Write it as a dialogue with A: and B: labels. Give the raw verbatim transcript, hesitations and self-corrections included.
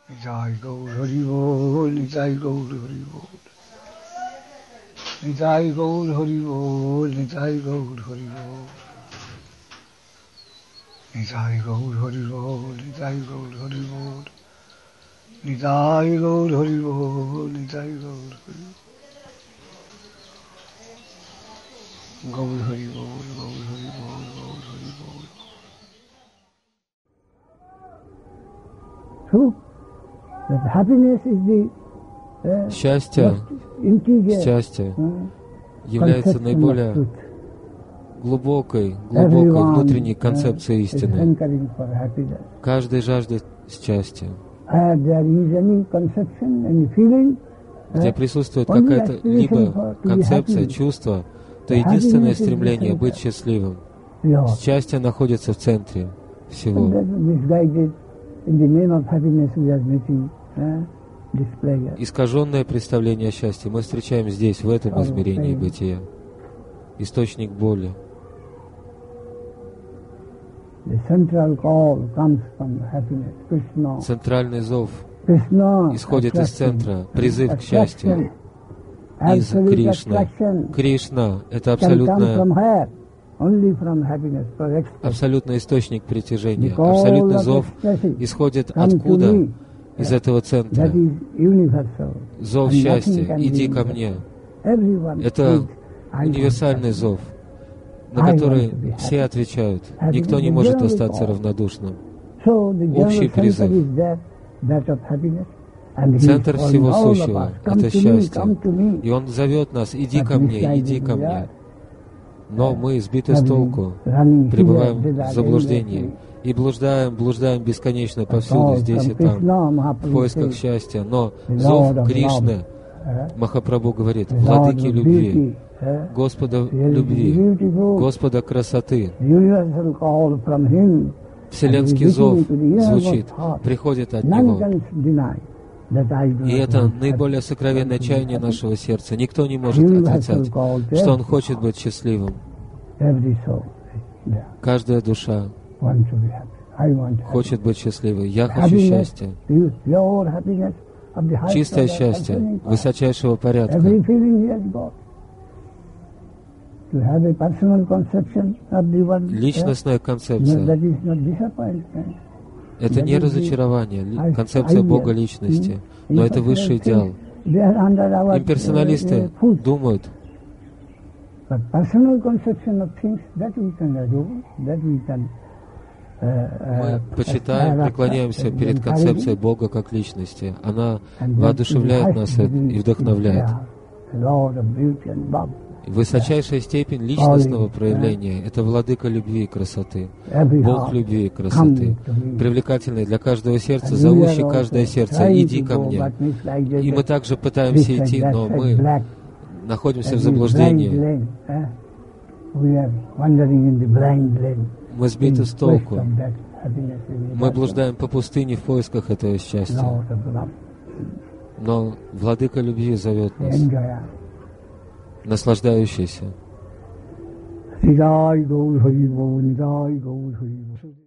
A: Nitai Gaur Hari Bol, Nitai Gaur Hari Bol. Nitai Gaur Hari Bol, Nitai Gaur Hari Bol. Nitai Gaur Hari Bol, Nitai Gaur Hari Bol. Nitai Gaur Hari Bol, Nitai Gaur Hari Bol. Gaur Hari Bol, Gaur Hari Bol, Gaur Hari Bol.
B: True. That happiness is the uh,
C: Счастье, счастье является наиболее глубокой, глубокой внутренней концепцией истины. Каждый жаждет счастья. Где присутствует какая-то либо концепция, чувство, то единственное стремление — быть счастливым. Счастье находится в центре всего. Искаженное представление о счастье мы встречаем здесь, в этом измерении бытия. Источник боли. Центральный зов исходит из центра, призыв к счастью, из Кришны. Кришна — это абсолютное, абсолютный источник притяжения. Абсолютный зов исходит откуда? Из этого центра. Зов счастья, иди ко мне. Это универсальный зов, на который все отвечают. Никто не может остаться равнодушным. Общий призыв. Центр всего сущего — это счастье. И Он зовет нас: иди ко мне, иди ко мне. Но мы сбиты с толку, пребываем в заблуждении и блуждаем, блуждаем бесконечно повсюду, здесь и там, в поисках счастья. Но зов Кришны, Махапрабху говорит, владыки любви, Господа любви, Господа красоты. Вселенский зов звучит, приходит от Него. И это наиболее сокровенное чаяние нашего сердца. Никто не может отрицать, что Он хочет быть счастливым. Каждая душа хочет быть счастливой. Я хочу счастья. Чистое счастье, высочайшего порядка. Личностная концепция — это не разочарование, концепция Бога личности, но это высший идеал. Имперсоналисты думают, мы почитаем, преклоняемся перед концепцией Бога как личности. Она воодушевляет нас и вдохновляет. Высочайшая степень личностного проявления — это владыка любви и красоты, Бог любви и красоты, привлекательный для каждого сердца, зовущий каждое сердце: иди ко мне. И мы также пытаемся идти, но мы находимся в заблуждении. Мы сбиты с толку. Мы блуждаем по пустыне в поисках этого счастья. Но владыка любви зовет нас, наслаждающийся.